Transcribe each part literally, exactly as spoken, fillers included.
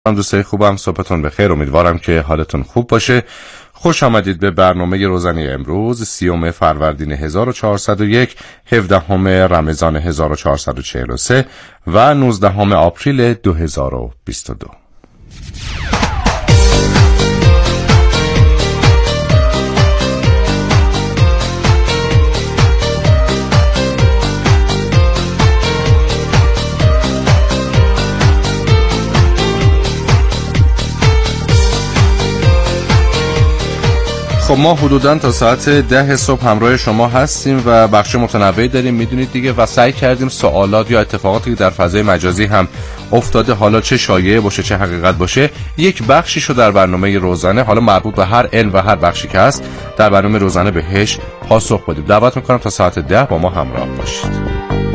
دوستای خوبم، صبحتون بخیر. امیدوارم که حالتون خوب باشه. خوش آمدید به برنامه روزانه امروز سیوم فروردین هزار و چهارصد و یک، هفدهم رمضان هزار و چهارصد و چهل و سه و نوزدهم آپریل دو هزار و بیست و دو. خب ما حدوداً تا ساعت ده صبح همراه شما هستیم و بخش متنوعی داریم، میدونید دیگه، و سعی کردیم سوالات یا اتفاقاتی که در فضای مجازی هم افتاده، حالا چه شایعه باشه چه حقیقت باشه، یک بخشیشو در برنامه روزانه، حالا مربوط به هر علم و هر بخشی که هست، در برنامه روزانه بهش پاسخ بدیم. دعوت میکنم تا ساعت ده با ما همراه باشید.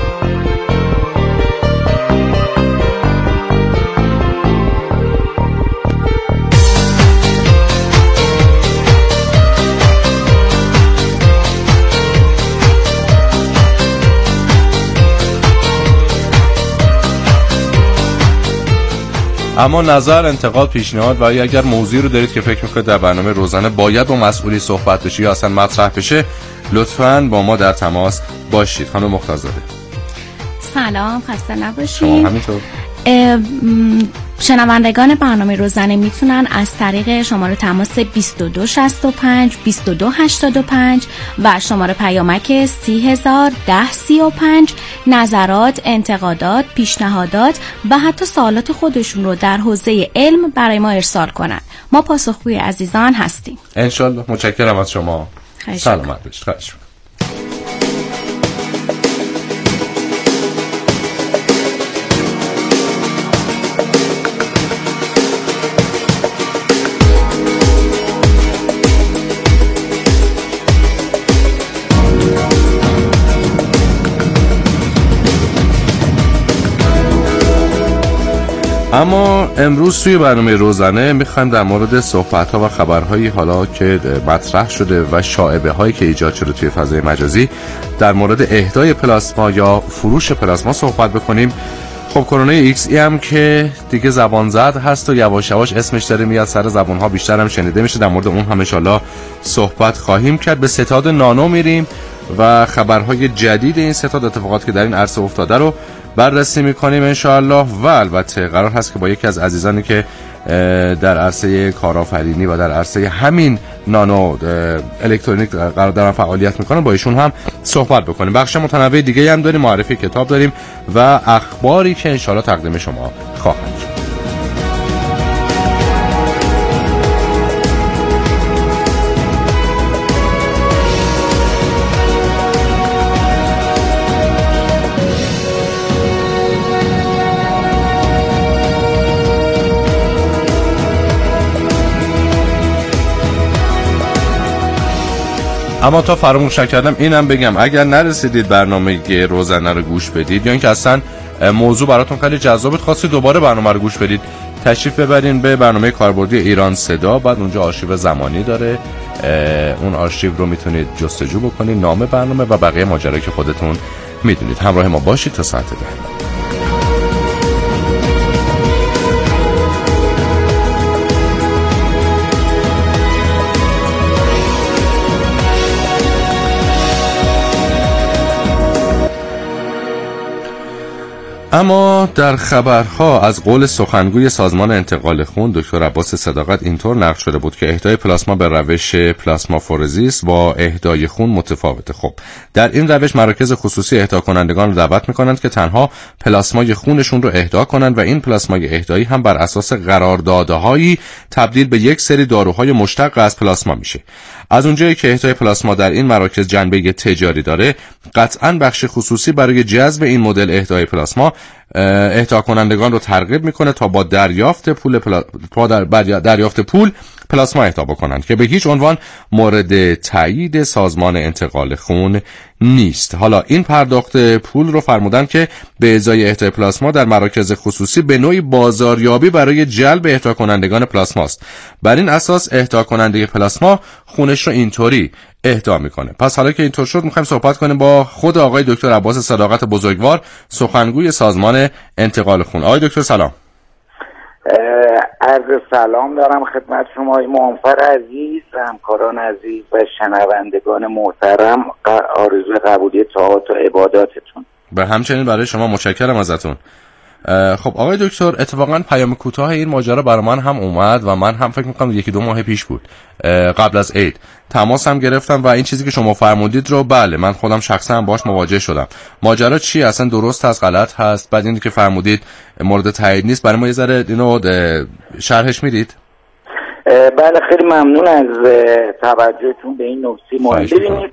اما نظر، انتقاد، پیشنهاد و اگر موضوعی رو دارید که فکر میکنید در برنامه روزانه باید با مسئولی صحبت بشه یا اصلا مطرح بشه، لطفاً با ما در تماس باشید. خانم مختارزاده سلام، خسته نباشید. شما همینطور. شنوندگان برنامه روزانه میتونن از طریق شماره تماس بیست و دو شصت و پنج بیست و دو هشتاد و پنج و شماره پیامک سی هزار ده سی و پنج نظرات، انتقادات، پیشنهادات و حتی سوالات خودشون رو در حوزه علم برای ما ارسال کنن. ما پاسخگوی عزیزان هستیم انشالله. متشکرم از شما. سلامت باشید. خواهش می‌کنم. اما امروز توی برنامه روزانه میخوایم در مورد صحبت‌ها و خبرهایی حالا که مطرح شده و شایعه هایی که ایجاد شده توی فضای مجازی در مورد اهدای پلاسما یا فروش پلاسما صحبت بکنیم. خب کرونا ایکس ای هم که دیگه زبان زد هست و یواش یواش اسمش داره میاد سر زبان‌ها، بیشتر هم شنیده میشه. در مورد اون هم ان شاءالله صحبت خواهیم کرد. به ستاد نانو میریم و خبرهای جدید این ستاد، اتفاقاتی که در این عرصه افتاده رو بررسی میکنیم انشاءالله. و البته قرار هست که با یکی از عزیزانی که در عرصه کارآفرینی و در عرصه همین نانو الکترونیک قرار دارن فعالیت میکنن با ایشون هم صحبت بکنیم. بخش متنوع دیگه هم داریم، معرفی کتاب داریم و اخباری که انشاءالله تقدیم شما خواهد شد. اما تا فراموش نکردم اینم بگم، اگر نرسیدید برنامه روزانه رو گوش بدید یا اینکه اصلا موضوع براتون خیلی جذابه، خواستید دوباره برنامه رو گوش بدید، تشریف ببرین به برنامه کاربردی ایران صدا. بعد اونجا آرشیو زمانی داره، اون آرشیو رو میتونید جستجو بکنید، نام برنامه و بقیه ماجرایی که خودتون میدونید. همراه ما باشید تا ساعت ده. اما در خبرها از قول سخنگوی سازمان انتقال خون دکتر عباس صداقت اینطور نقل شده بود که اهدای پلاسما به روش پلاسمافورزیس با اهدای خون متفاوته. خب در این روش مراکز خصوصی اهدا کنندگان رو دعوت میکنند که تنها پلاسمای خونشون رو اهدا کنند و این پلاسمای اهدایی هم بر اساس قراردادهایی تبدیل به یک سری داروهای مشتق از پلاسما میشه. از اونجایی که اهدای پلاسما در این مراکز جنبه تجاری داره، قطعاً بخش خصوصی برای جذب این مدل اهدای پلاسما اهدا کنندگان رو ترغیب میکنه تا با دریافت پول پلا... با در... دریافت پول پلاسما اهدا بکنند که به هیچ عنوان مورد تایید سازمان انتقال خون نیست. حالا این پرداخت پول رو فرمودن که به ازای اهدای پلاسما در مراکز خصوصی به نوعی بازاریابی برای جلب اهدا کنندگان پلاسما است. بر این اساس اهدا کننده پلاسما خونش رو اینطوری اهدا میکنه. پس حالا که اینطور شد، میخوایم صحبت کنیم با خود آقای دکتر عباس صداقت بزرگوار، سخنگوی سازمان انتقال خون. آقای دکتر سلام. عرض سلام دارم خدمت شما موفر عزیز، همکاران عزیز و شنوندگان محترم. آرزوی قبولی طاعات و عباداتتون. به همچنین برای شما متشکرم ازتون. خب آقای دکتر، اتفاقا پیام کوتاه این ماجرا برای من هم اومد و من هم فکر میکنم یکی دو ماه پیش بود، قبل از عید تماس هم گرفتم و این چیزی که شما فرمودید رو بله من خودم شخصا هم باش مواجه شدم. ماجرا چی اصلا، درست هست غلط هست؟ بعد اینی که فرمودید مورد تایید نیست، برای ما یه ذره اینو شرحش میدید؟ بله خیلی ممنون از توجهتون به این نکته مهم. ببینید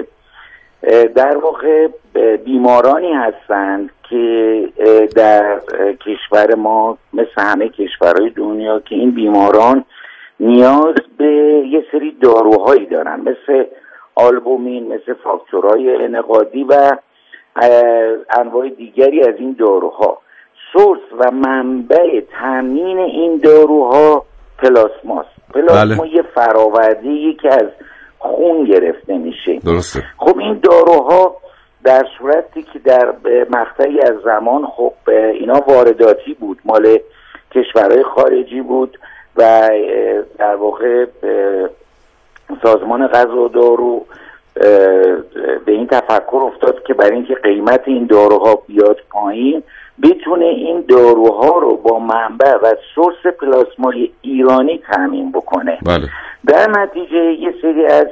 در واقع بیمارانی هستند که در کشور ما مثل همه کشورهای دنیا که این بیماران نیاز به یه سری داروهایی دارن، مثل آلبومین، مثل فاکتورهای انعقادی و انواع دیگری از این داروها. سورس و منبع تامین این داروها پلاسماست. پلاسما بله. یه فراوردی که از خون گرفته میشه. درسته. خب این داروها در صورتی که در مقطعی از زمان خب اینا وارداتی بود، مال کشورهای خارجی بود و در واقع سازمان غذا و دارو به این تفکر افتاد که برای اینکه قیمت این داروها بیاد پایین بتونه این داروها رو با منبع و سورس پلاسمای ایرانی تامین بکنه. بله. در نتیجه یه سری از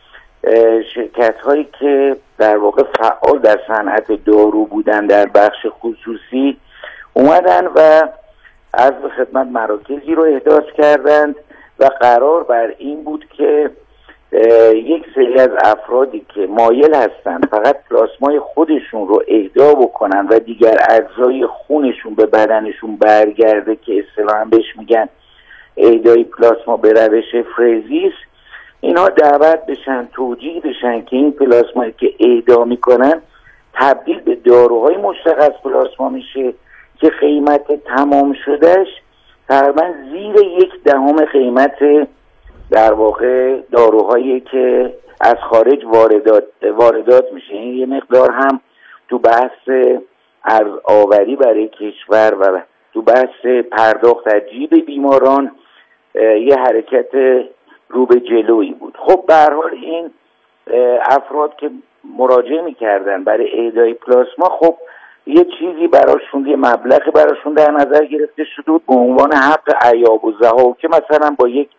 شرکت هایی که در واقع فعال در صنعت دارو بودن در بخش خصوصی اومدن و از خدمت مراکزی رو احداث کردند و قرار بر این بود که یک سری از افرادی که مایل هستند فقط پلاسمای خودشون رو اهدا بکنن و دیگر اجزای خونشون به بدنشون برگرده که اصطلاحاً بهش میگن اهدای پلاسما به روش فرزیس، اینها دعوت بشن توجیه بشن که این پلاسمایی که اهدا میکنن تبدیل به داروهای مشتق از پلاسما میشه که قیمت تمام شدهش تقریبا زیر یک دهم قیمت در واقع داروهایی که از خارج واردات واردات میشه. این یه مقدار هم تو بحث ارزآوری برای کشور و تو بحث پرداخت از جیب بیماران یه حرکت رو به جلویی بود. خب به هر حال این افراد که مراجعه میکردن برای اهدای پلاسما خب یه چیزی براشون، یه مبلغی براشون در نظر گرفته شده بود به عنوان حق عیاب و ضحا که مثلا با یک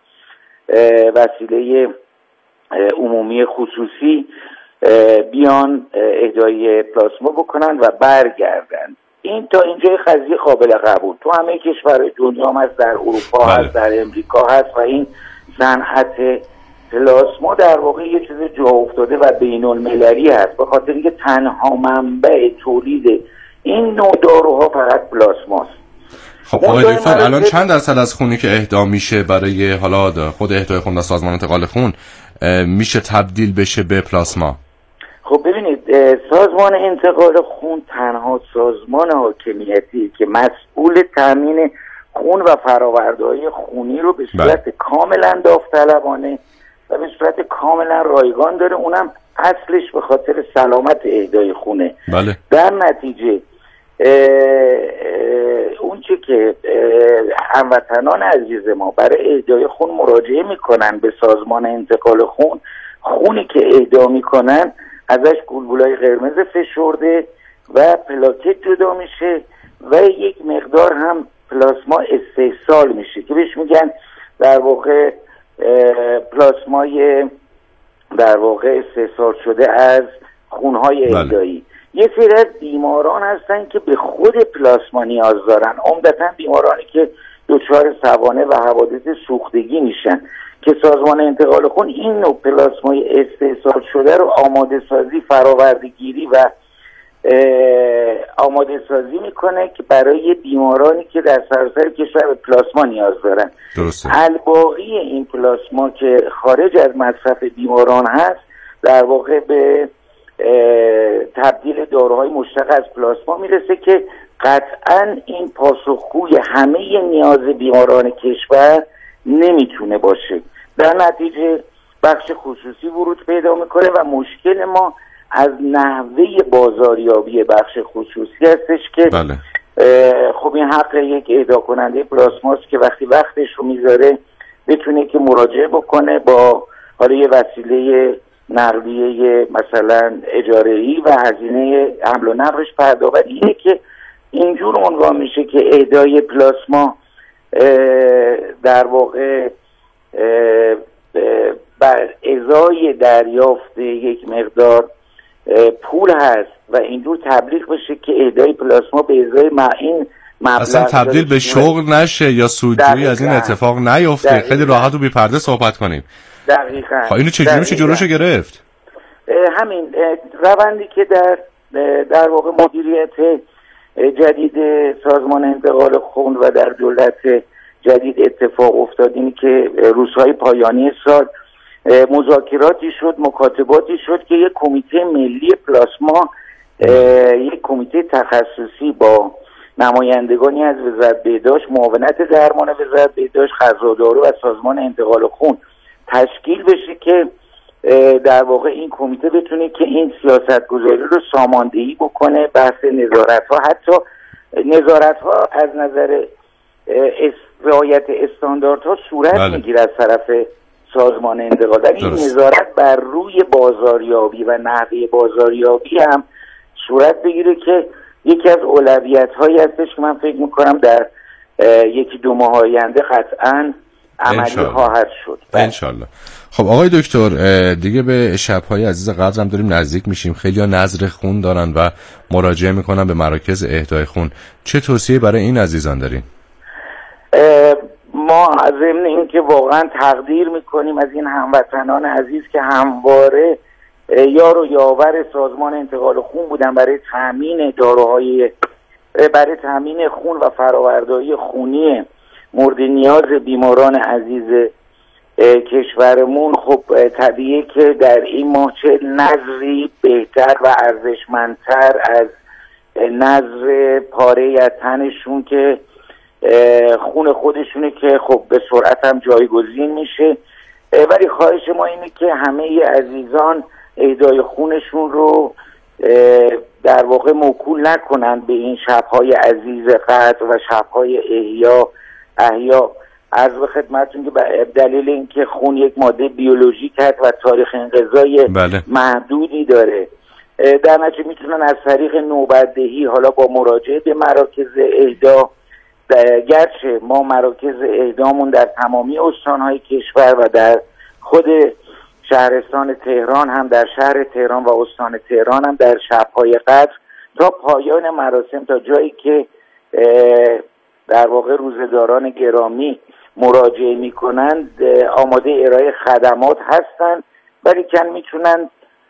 وسیله عمومی خصوصی بیان اهدای پلاسما بکنن و برگردن. این تا اینجای قضیه قابل قبول، تو همه کشورهای دنیا هم هست، در اروپا بله. هست، در امریکا هست و این صنعت پلاسما در واقع یه چیز جا افتاده و بین المللی هست، به خاطر اینکه تنها منبع تولید این نوع داروها فقط پلاسماست. خب آقای دکتر الان چند درصد از خونی که اهدا میشه برای حالا خود اهدای خون و سازمان انتقال خون میشه تبدیل بشه به پلاسما؟ خب ببینید سازمان انتقال خون تنها سازمان حاکمیتی که مسئول تامین خون و فرآورده‌های خونی رو به صورت بله. کاملا داوطلبانه و به صورت کاملا رایگان داره، اونم اصلش به خاطر سلامت اهدای خونه. بله. در نتیجه اون چه که هموطنان عزیز ما برای اهدای خون مراجعه میکنن به سازمان انتقال خون، خونی که اهدا میکنن ازش گلبولای قرمز فشرده و پلاکت جدا میشه و یک مقدار هم پلاسما استحصال میشه که بهش میگن در واقع پلاسمای در واقع استحصال شده از خونهای اهدایی. یه سری از بیماران هستن که به خود پلاسما نیاز دارن، عمدتاً بیمارانی که دچار سوانه و حوادث سوختگی میشن که سازمان انتقال خون این نوع پلاسمای استحصال شده رو آماده سازی، فراوردگیری و آماده سازی میکنه که برای بیمارانی که در سراسر کشور به پلاسما نیاز دارن. درسته. الباقی این پلاسما که خارج از مصرف بیماران هست در واقع به تبدیل داروهای مشتق از پلاسما میرسه که قطعا این پاسخگوی همه نیاز بیماران کشور نمیتونه باشه. در نتیجه بخش خصوصی ورود پیدا میکنه و مشکل ما از نحوه بازاریابی بخش خصوصی هستش که بله. خب این حق یک اهدا کننده پلاسماست که وقتی وقتش رو میذاره بتونه که مراجعه بکنه با حالا یه وسیله نقلیه مثلا اجاره‌ای و هزینه حمل و نقلش پرداخت. اینه که اینجور عنوان میشه که اهدای پلاسما در واقع بر ازای دریافت یک مقدار پول هست و اینجور تبلیغ بشه که اهدای پلاسما به ازای این مبلغ اصلا تبدیل به شغل نشه یا سودجویی از این اتفاق نیفته. دقیقا. خیلی راحت و بی پرده صحبت کنیم. دقیقاً. خب اینو چجوری میشه جلوشو گرفت؟ همین روندی که در در واقع مدیریت جدید سازمان انتقال خون و در دولت جدید اتفاق افتاد، اینی که روزهای پایانی سال مذاکراتی شد، مکاتباتی شد که یک کمیته ملی پلاسما، یک کمیته تخصصی با نمایندگانی از وزارت بهداشت، معاونت درمان وزارت بهداشت، غذادارو و سازمان انتقال خون تشکیل بشه که در واقع این کمیته بتونه که این سیاست گذاری رو ساماندهی بکنه. بحث نظارت ها، حتی نظارت ها از نظر رعایت استانداردها صورت بله. میگیره از طرف سازمان انتقال. در این نظارت بر روی بازاریابی و نحوه بازاریابی هم صورت بگیره که یکی از اولویت هایی هستش که من فکر میکنم در یکی دو ماه آینده قطعاً عملی خواهد شد. انشالله. خب آقای دکتر، دیگه به شب‌های عزیز قدرم داریم نزدیک میشیم. خیلی‌ها نذر خون دارن و مراجعه میکنن به مراکز اهدای خون. چه توصیه برای این عزیزان دارین؟ ما از ضمن این که واقعا تقدیر میکنیم از این هموطنان عزیز که همواره یار و یاور سازمان انتقال خون بودن برای تامین داروهای، برای تامین خون و فرآورداری خونی مورد نیاز بیماران عزیز کشورمون. خب طبیعیه که در این ماه چه نظری بهتر و ارزشمندتر از نظر پاره از تنشون که خون خودشونه که خب به سرعت هم جایگزین میشه. ولی خواهش ما اینه که همه عزیزان اهدای خونشون رو در واقع موکول نکنن به این شب‌های عزیز قدر و شب‌های احیا احیا عرض به خدمتتون که به دلیل اینکه خون یک ماده بیولوژیک هست و تاریخ انقضای بله. محدودی داره، در نتیجه میتونن از طریق نوبت‌دهی حالا با مراجعه به مراکز اهدا، گرچه ما مراکز اهدامون در تمامی استان‌های کشور و در خود شهرستان تهران هم، در شهر تهران و استان تهران هم در شب‌های قدر تا پایان مراسم، تا جایی که در واقع روزه‌داران گرامی مراجعه میکنند آماده ارائه خدمات هستند، ولی کن میتونن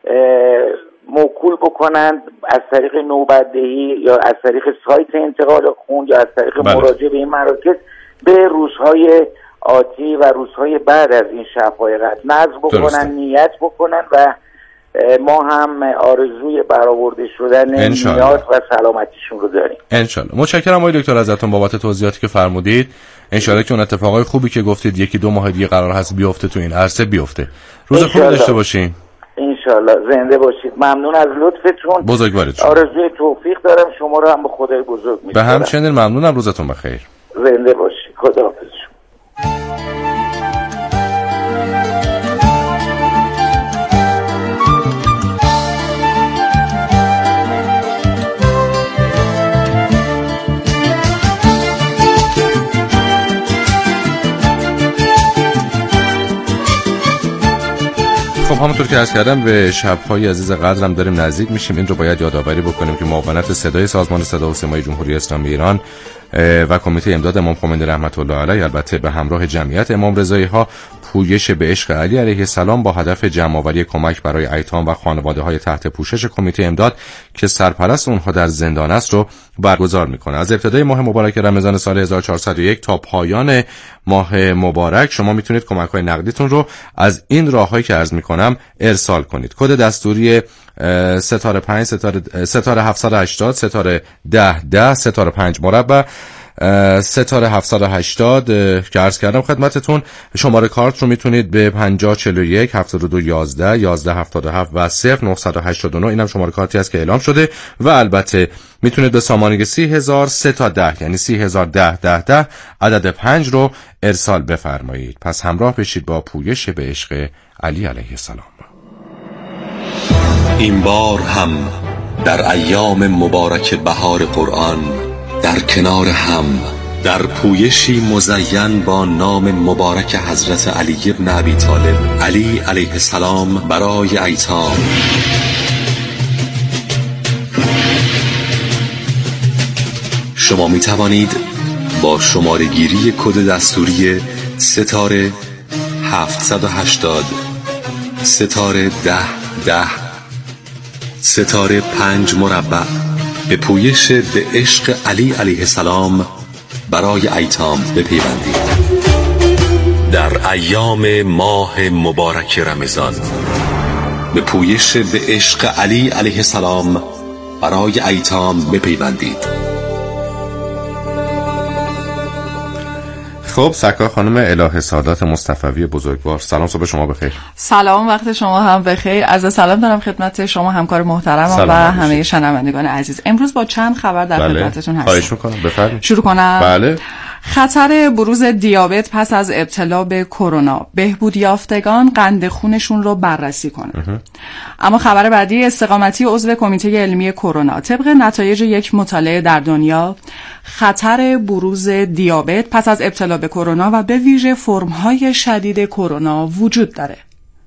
موکول بکنند از طریق نوبت‌دهی یا از طریق سایت انتقال خون یا از طریق بله. مراجعه به این مراکز به روزهای آتی و روزهای بعد از این شب‌های قدر نظر بکنن، درسته. نیت بکنن و ما هم آرزوی برآورده شدن نیات و سلامتیشون رو داریم. انشالله. متشکرم آقای دکتر ازتون بابت توضیحاتی که فرمودید. انشالله که اون اتفاقای خوبی که گفتید یکی دو ماه دیگه قرار هست بیفته تو این عرصه بیفته. روز خوبی داشته باشین. انشالله. زنده باشید. ممنون از لطفتون. بزرگوارید. آرزوی توفیق دارم. شما رو هم به خدای بزرگ می‌سپارم. به همچنین ممنونم. روزتون بخیر. زنده باشید. خداحافظ. خب همونطور که عرض کردم به شب‌های عزیز قدرم داریم نزدیک میشیم. این رو باید یادآوری بکنیم که معاونت صدای سازمان صدا و سیمای جمهوری اسلامی ایران و کمیته امداد امام خمینی رحمت الله علیه، البته به همراه جمعیت امام رضایی ها، پویش به عشق علی علیه السلام با هدف جمع‌آوری کمک برای ایتام و خانواده‌های تحت پوشش کمیته امداد که سرپرست اونها در زندان است رو برگزار میکنه. از ابتدای ماه مبارک رمضان سال هزار و چهارصد و یک تا پایان ماه مبارک شما میتونید کمک‌های نقدیتون رو از این راههایی که عرض میکنم ارسال کنید. کد دستوری ستاره پنج ستاره ستاره هفتصد و هشتاد ستاره ده ده ستاره پنج مربع ستاره هفتصد و هشتاد که عرض کردم خدمتتون. شماره کارت رو میتونید به پنجاه چهل و یک هفتاد و دو یازده یازده هفتاد و هفت و صفر نهصد و هشتاد و نه اینم شماره کارتی است که اعلام شده و البته میتونید به سامانه سی هزار سه تا ده یعنی سی هزار ده ده ده عدد پنج رو ارسال بفرمایید. پس همراه بشید با پویش به عشق علی علیه السلام. این بار هم در ایام مبارک بهار قرآن در کنار هم در پویشی مزین با نام مبارک حضرت علی ابن ابی طالب علی علیه السلام برای ایتام شما می توانید با شماره گیری کد دستوری ستاره هفتصد و هشتاد ستاره ده ده ستاره پنج مربع به پویش به عشق علی علیه السلام برای ایتام بپیوندید. در ایام ماه مبارک رمضان به پویش به عشق علی علیه السلام برای ایتام بپیوندید. خب سرکار خانم الهه سادات مصطفوی بزرگوار، سلام، صبح شما بخیر. سلام، وقت شما هم بخیر. از سلام دارم خدمت شما همکار محترم و همه شنوندگان عزیز. امروز با چند خبر در بله. خدمتتون هستم. خواهش میکنم بفرمایید. شروع کنم؟ بله. خطر بروز دیابت پس از ابتلا به کرونا، بهبود یافتگان قند خونشون رو بررسی کنن. اما خبر بعدی استقامتی عضو کمیته علمی کرونا، طبق نتایج یک مطالعه در دنیا خطر بروز دیابت پس از ابتلا به کرونا و به ویژه فرم‌های شدید کرونا وجود داره.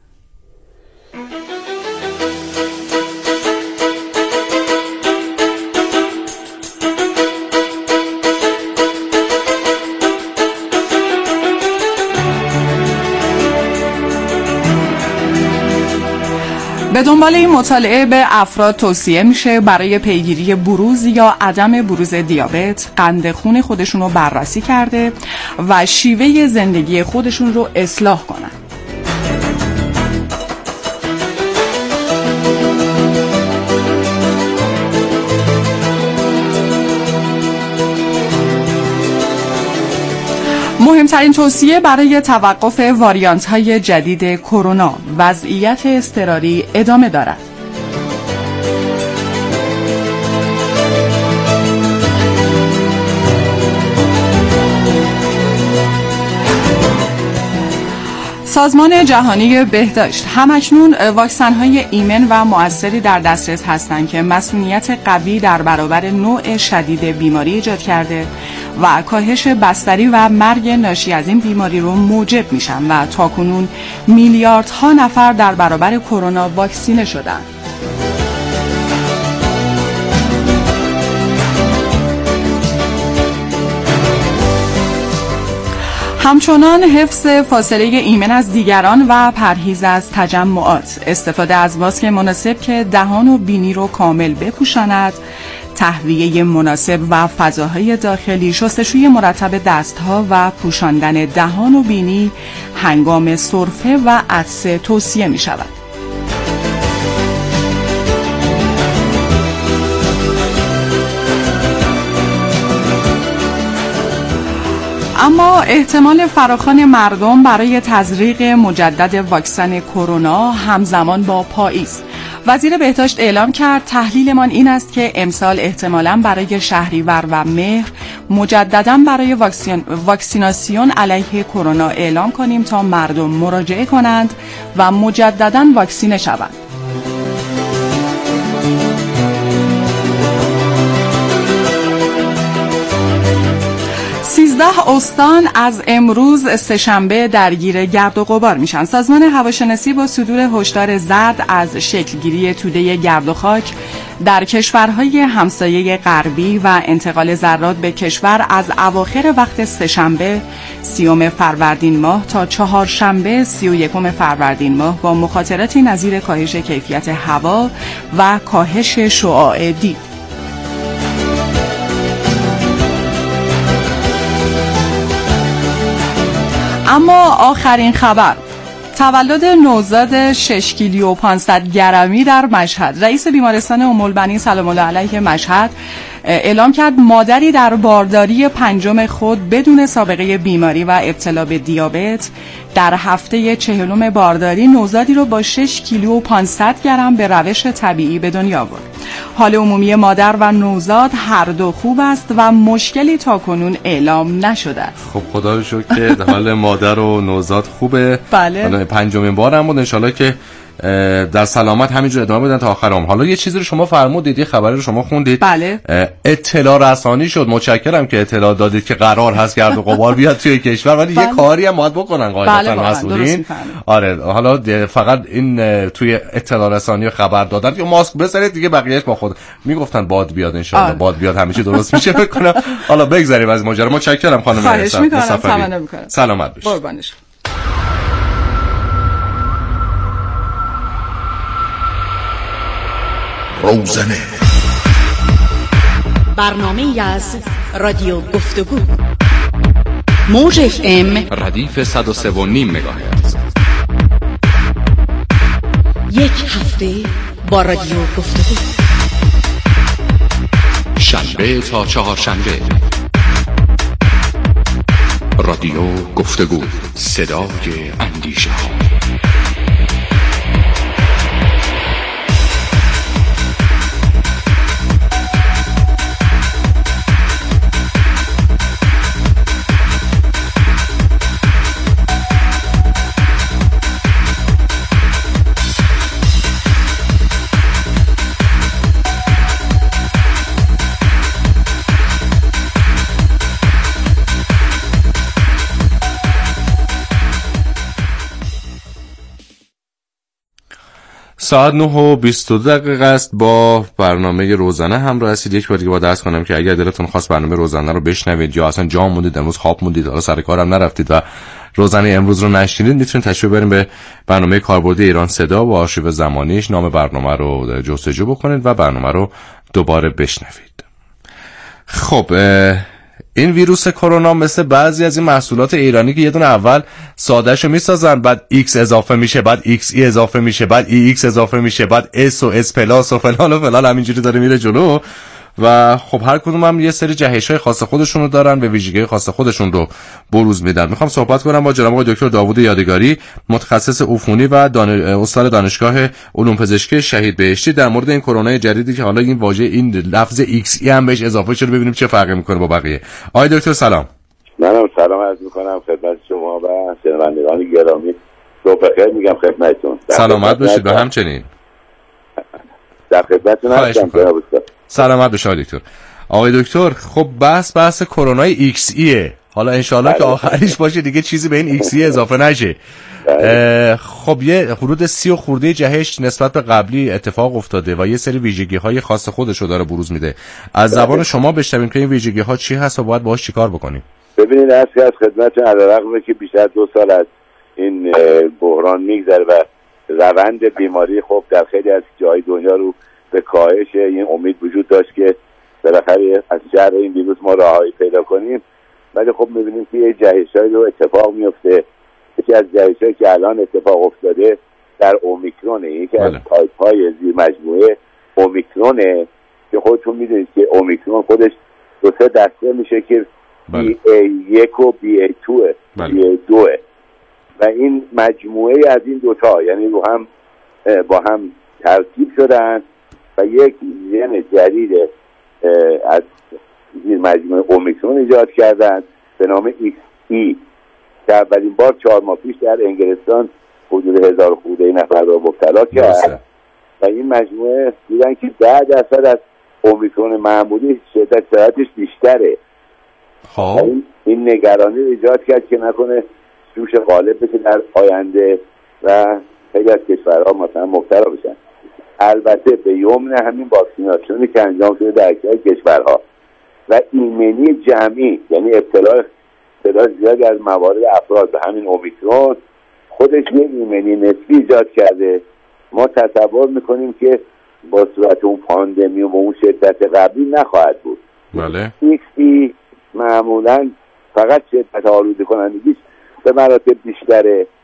به دنبال این مطالعه به افراد توصیه میشه برای پیگیری بروز یا عدم بروز دیابت قند خون خودشون رو بررسی کرده و شیوه زندگی خودشون رو اصلاح کنن. مهمترین توصیه برای توقف واریانت های جدید کرونا، وضعیت اضطراری ادامه دارد. سازمان جهانی بهداشت همکنون واکسن‌های ایمن و مؤثری در دسترس هستند که مسئولیت قوی در برابر نوع شدید بیماری ایجاد کرده و کاهش بستری و مرگ ناشی از این بیماری رو موجب میشن و تاکنون میلیاردها نفر در برابر کرونا واکسینه شدند. همچنان حفظ فاصله ایمن از دیگران و پرهیز از تجمعات، استفاده از ماسک مناسب که دهان و بینی رو کامل بپوشاند، تهویه مناسب و فضاهای داخلی، شستشوی مرتب دستها و پوشاندن دهان و بینی هنگام سرفه و عطسه توصیه می شود. اما احتمال فراخوان مردم برای تزریق مجدد واکسن کرونا همزمان با پاییز. وزیر بهداشت اعلام کرد تحلیلمان این است که امسال احتمالاً برای شهریور و مهر مجدداً برای واکسین واکسیناسیون علیه کرونا اعلام کنیم تا مردم مراجعه کنند و مجدداً واکسینه شوند. سیزده استان از امروز سه‌شنبه درگیر گرد و غبار میشن. سازمان هواشناسی با صدور هشدار زرد از شکلگیری توده گرد و خاک در کشورهای همسایه غربی و انتقال ذرات به کشور از اواخر وقت سه‌شنبه سیوم فروردین ماه تا چهارشنبه سی و یکم فروردین ماه با مخاطراتی نظیر کاهش کیفیت هوا و کاهش شعاع دید. اما آخرین خبر، تولد نوزاد شش کیلو و پانصد گرمی در مشهد. رئیس بیمارستان ام البنین سلام الله علیه مشهد اعلام کرد مادری در بارداری پنجم خود بدون سابقه بیماری و ابتلا به دیابت در هفته چهلم بارداری نوزادی رو با شش کیلو و پانصد گرم به روش طبیعی به دنیا آورد. حال عمومی مادر و نوزاد هر دو خوب است و مشکلی تاکنون اعلام نشده است. خب خدا رو شکر که حال مادر و نوزاد خوبه. بله. پنجمین بارم بود، انشالله که در سلامت همینجور ادامه بدن تا آخر عمر. حالا یه چیزی رو شما فرمودید، یه خبری رو شما خوندید. بله. اطلاع رسانی شد، متشکرم که اطلاع دادید که قرار هست گرد و غبار بیاد توی کشور، ولی بله. یه کاری هم باید بکنن قاعدتا بله مسئولین. آره حالا فقط این توی اطلاع رسانی و خبر دادن یا ماسک بذارید دیگه، بقیه‌اش با خود میگفتن باد بیاد ان شاء الله. باد بیاد همیشه درست میشه بکنم. حالا بگذریم از ماجرا. متشکرم خانم خواهش می‌کنم. تمنا می‌کنم. سلامت باشید. قربانش. روزنه، برنامه از رادیو گفتگو، موج اف ام ردیف صد و سه و نیم مگاهرتز. یک هفته با رادیو گفتگو، شنبه تا چهارشنبه. رادیو گفتگو، صدای اندیشه ها. ساعت نه و بیست و دو دقیقه است. با برنامه روزانه همراه هستید. یک بار دیگه با درس کنم که اگر دلتون خواست برنامه روزانه رو بشنوید یا اصلا جا موندید، امروز خواب موندید، حالا سر کارم نرفتید و روزانه امروز رو نشنیدید، میتونید تشریف بریم به برنامه کاربردی ایران صدا و آرشیو زمانیش، نام برنامه رو جستجو بکنید و برنامه رو دوباره بشنوید. خب این ویروس کرونا مثل بعضی از این محصولات ایرانی که یه دونه اول سادهشو میسازن، بعد ایکس اضافه میشه، بعد ایکس ای اضافه میشه، بعد ای ایکس اضافه میشه، بعد اس و اس پلاس و فلان و فلان، همینجوری داره میره جلو و خب هر کدوم هم یه سری جهش‌های خاص خودشون رو دارن، به ویژگی‌های خاص خودشون رو بروز میدن. میخوام صحبت کنم با جناب آقای دکتر داوود یادگاری، متخصص عفونی و دان... استاد دانشگاه علوم پزشکی شهید بهشتی، در مورد این کرونا جدیدی که حالا این واژه، این لفظ ایکس ای هم بهش اضافه شده، ببینیم چه فرقی میکنه با بقیه. آقای دکتر سلام. منم سلام عرض میکنم خدمت شما و شنوندگان گرامی. صبح بخیر میگم خدمتتون. سلامت باشید و همچنین. در خدمتتون هستم جناب استاد. سلامت باشید آقای دکتر. آقای دکتر خب بحث بحث کرونا ایکس ایه، حالا انشالله که آخریش باشه دیگه چیزی به این ایکس ای اضافه نشه. خب یه حدود سی و خورده جهش نسبت به قبلی اتفاق افتاده و یه سری ویژگی های خاص خودش رو داره بروز میده. از زبان شما بشنویم که این ویژگی ها چی هست و باید باهاش چیکار بکنیم. ببینید از خدمت علیرغم که بیشتر دو سال از این بحران میگذره و روند بیماری خب در خیلی از جای دنیا رو به کاهش این امید وجود داشت که بالاخره از شر این ویروس ما راهی پیدا کنیم، ولی خب میبینیم که یه جهش‌هایی رو اتفاق میفته. یکی از جهش‌هایی که الان اتفاق افتاده در اومیکرونه، یکی از تایپ‌های زیر مجموعه اومیکرونه که خودتون میدونید که اومیکرون خودش دو سه دسته میشه که بی ای یک و بی ای دوه بی ای دوه و این مجموعه از این دوتا یعنی رو هم با هم ترکیب شدن و یک ژن جدید از زیر مجموعه اومیکرون ایجاد کردن به نام ایکس ای که اولین بار چهار ماه پیش در انگلستان حدود هزار خورده نفر را مبتلا کرد و این مجموعه دیدن که ده درصد از اومیکرون معمولی شدت سرعتش بیشتره. خب این, این نگرانی رو ایجاد کرد که نکنه جوش غالب بشه در آینده و خیلی از کشورها مثلا مبتلا بشن. البته به یمن همین واکسیناسیونی که انجام شده در کشورها و ایمنی جمعی، یعنی ابتلا ابتلا زیادی از موارد افراد به همین اومیکرون خودش یک ایمنی نسبی ایجاد کرده. ما تصور میکنیم که با صورت اون پاندمی و اون شدت قبلی نخواهد بود. بله. ایکس ای معمولا فقط شدت آلوده کنندگیش به مراتب بیشتره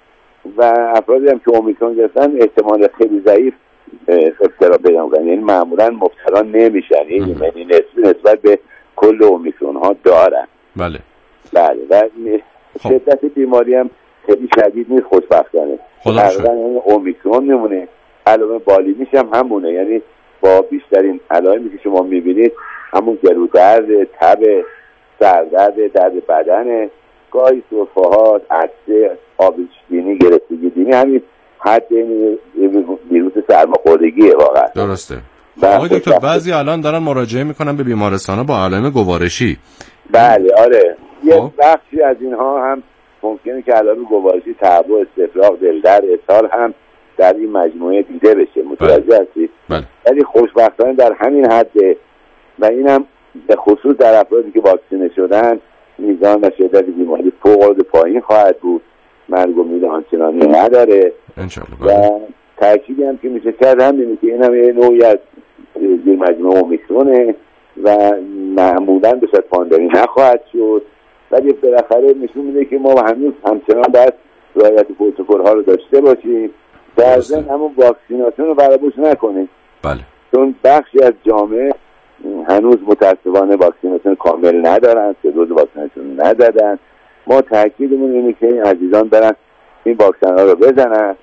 و افرادی هم که اومیکرون گرفتن احتمال خیلی ضعیف ابتلا پیدا می‌کنن، یعنی معمولا مبتلا نمیشن، یعنی نسبت به کل اومیکرون ها دارن. بله بله و شدت بیماری هم خیلی شدید نیست خوشبختانه. تقریبا یعنی اومیکرون میمونه، علائم بالیمیش هم همونه، یعنی با بیشترین علائمی که شما میبینید همون گلودرد، تب، سردرد، درد بدن، گاهی سرفه‌ها، عطسه، آبش‌بینی، گرفتگی بینی، همین حد این ویروس سرماخوردگیه واقعا. درسته. آقای دکتر بعضی الان دارن مراجعه میکنن به بیمارستان‌ها با علائم گوارشی. بله آره، یه بخشی از اینها هم ممکنه که علائم گوارشی، تهوع، استفراغ، دلدرد، اسهال هم در این مجموعه دیده بشه. متوجه هستید؟ بله. ولی خوشبختانه در همین حده و اینم به خصوص در افرادی که واکسینه شدن میزان و شدت بیماری فوق‌العاده پایین خواهد بود، مرگ و میر آنچنانی نداره انشالله. و تأکیدی هم که میشه کرد همینه که این هم یه نوعی از زیر مجموعه اومیکرونه و معمولا به صورت پاندمی نخواهد شد، ولی بالاخره نشون میده که ما هنوز همچنان باید رعایت پروتکل‌ها رو داشته باشیم، در ضمن همون واکسیناسیون رو فراموش نکنیم. بله. چون بخشی از جامعه هنوز متاسفانه واکسیناسیون کامل ندارن، سه دوز واکسیناسیون ندادن. ما تاکیدمون اینه که این عزیزان برن این واکسن ها رو بزنن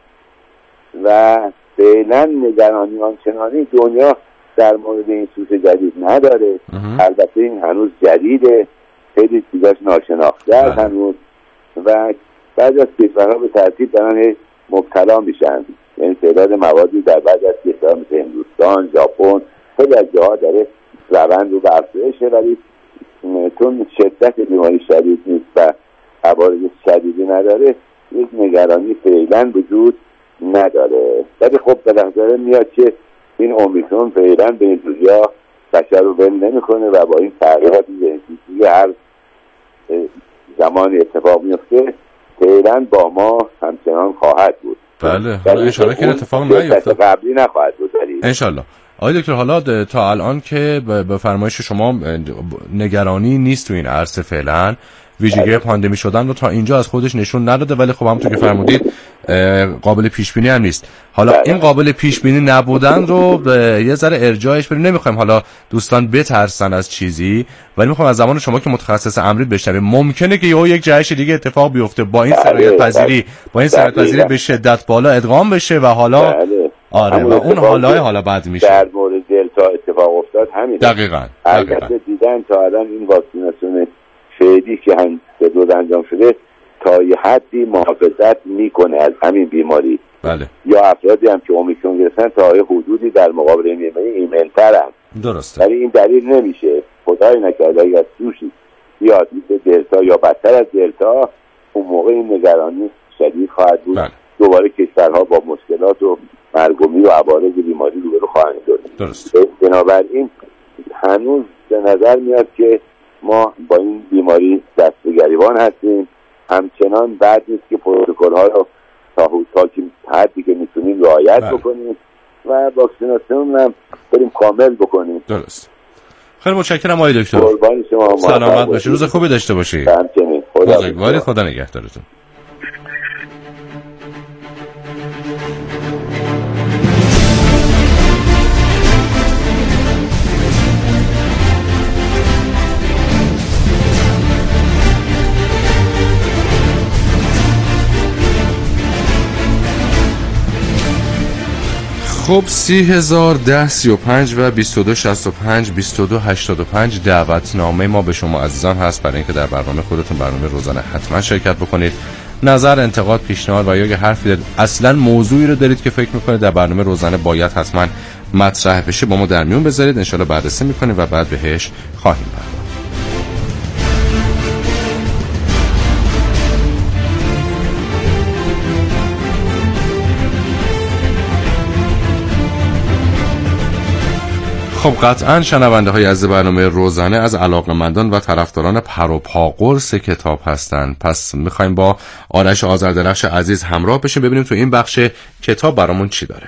و فعلا نگرانی آنچنانی دنیا در مورد این سوس جدید نداره. البته این هنوز جدیده، خیلی چیزاش ناشناخته است هنوز و بعضی از کشورها به ترتیب دارن مبتلا میشن، یعنی تعداد موادی در بعضی از کشورها مثل هندوستان، ژاپن، خیلی از جاها داره روند رو به افزایشه، ولی چون شدت بیماری شدید نیست و عوارض شدیدی نداره یک نگرانی فعلا وجود نداره. ولی خب به نظر میاد که این اومیکرون فعلا به این زودیا بشر رو ول نمیکنه و با این تغییرات ژنتیکی هر زمانی اتفاق میفته فعلا با ما همچنان خواهد بود. بله حالا انشالله که اتفاق نیفته، قبلی نخواهد بود. انشالله. آقای دکتر حالا تا الان که به فرمایش شما نگرانی نیست تو این عرصه فعلا، ویژگی پاندمی شدن رو تا اینجا از خودش نشون نداده، ولی خب همونطور که فرمودید قابل پیش بینی هم نیست. حالا این قابل پیش بینی نبودن رو یه ذره ارجاعش بریم، نمیخوایم حالا دوستان بترسن از چیزی، ولی میخوام از زمان شما که متخصص امرید بشنویم. ممکنه که یهو یک جهش دیگه اتفاق بیفته با این سرایت پذیری با این سرایت پذیری به شدت بالا ادغام بشه و حالا آره و اون حالای حالا بعد میشه. در مورد دلتا اتفاق افتاد همین. دقیقاً. البته دیدن تا الان این واکسیناسیون فعلی که هم به دو انجام شده تا یه حدی محافظت میکنه از همین بیماری. بله. یا افرادی هم که اومیکرون گرفتن تا یه حدودی در مقابل این بیماری ایمن‌ترن. درسته. ولی این دلیل نمیشه خدای نکرده اگر سوشی بیاد مثل دلتا یا بدتر از دلتا، اون موقع این نگرانی شدید خواهد بود. بله. دوباره کشورها با مشکلات و مرگ و میر و عوارض بیماری روبرو خواهند شد. درست. بنابراین هنوز به نظر میاد که ما با این بیماری دست به گریبان هستیم. همچنان بعد نیست که پروتکل‌ها رو تا حدی که میتونیم رعایت بله. بکنیم و واکسیناسیون هم بریم کامل بکنیم. درست. خیلی متشکرم آقای دکتر. قربان شما. سلامت باشید. روز خوبی داشته باشید. همچنین. خدا بزرگواری، خدا نگهدارتون. خب سی هزار ده سی و پنج و بیست و دو شصت و پنج بیست و دو هشتاد و پنج دعوتنامه ما به شما عزیزان هست برای اینکه در برنامه خودتون برنامه روزانه حتما شرکت بکنید. نظر، انتقاد، پیشنهاد و یا اگه حرفی دارید، اصلا موضوعی رو دارید که فکر میکنید در برنامه روزانه باید حتما مطرح بشه، با ما در میون بذارید، ان شاءالله بررسی میکنیم و بعد بهش خواهیم پرداخت. خب قطعا شنونده های از برنامه روزانه از علاقه‌مندان و طرفداران پر و پا قرص کتاب هستن، پس میخوایم با آرش آذردرخش عزیز همراه بشیم ببینیم تو این بخش کتاب برامون چی داره.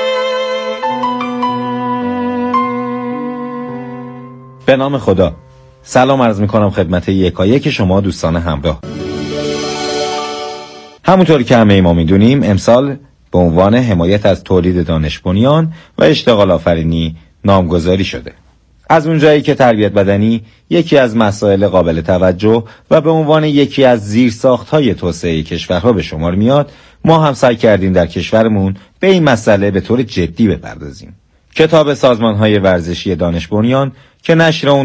به نام خدا. سلام عرض میکنم خدمت یکایک شما دوستان همراه. همونطور که همه ما میدونیم امسال به عنوان حمایت از تولید دانش بنیان و اشتغال آفرینی نامگذاری شده. از اونجایی که تربیت بدنی یکی از مسائل قابل توجه و به عنوان یکی از زیرساخت‌های توسعه کشورها به شمار میاد، ما هم سعی کردیم در کشورمون به این مسئله به طور جدی بپردازیم. کتاب سازمان‌های ورزشی دانش بنیان که نشر اون